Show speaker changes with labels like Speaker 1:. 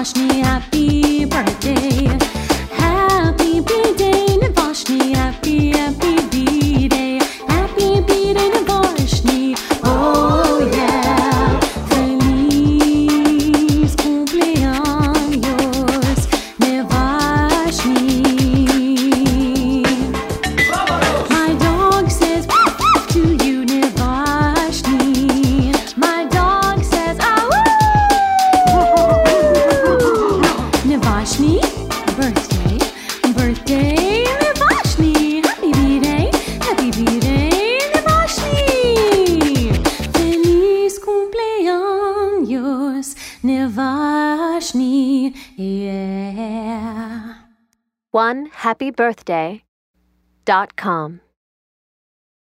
Speaker 1: Navashni, happy birthday. Happy B-Day, Navashni, happy B-Day. Happy B-Day, Navashni, oh yeah. Feliz cumpleaños, Navashni. My dog says to you, Navashni. My dog says, Navashni, birthday, birthday, Navashni, happy B-Day, Navashni. Feliz cumpleaños, Navashni, yeah.
Speaker 2: OneHappyBirthday.com